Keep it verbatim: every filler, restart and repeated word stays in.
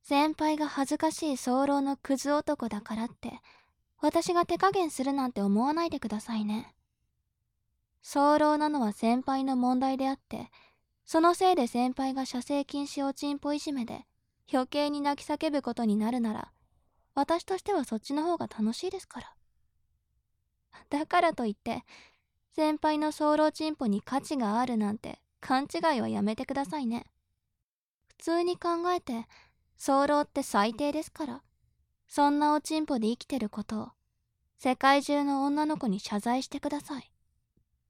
先輩が恥ずかしい早漏のクズ男だからって、私が手加減するなんて思わないでくださいね。早漏なのは先輩の問題であって、そのせいで先輩が射精禁止おちんぽいじめで余計に泣き叫ぶことになるなら、私としてはそっちの方が楽しいですから。だからといって、先輩の早漏チンポに価値があるなんて勘違いはやめてくださいね。普通に考えて、早漏って最低ですから、そんなおちんぽで生きてることを世界中の女の子に謝罪してください。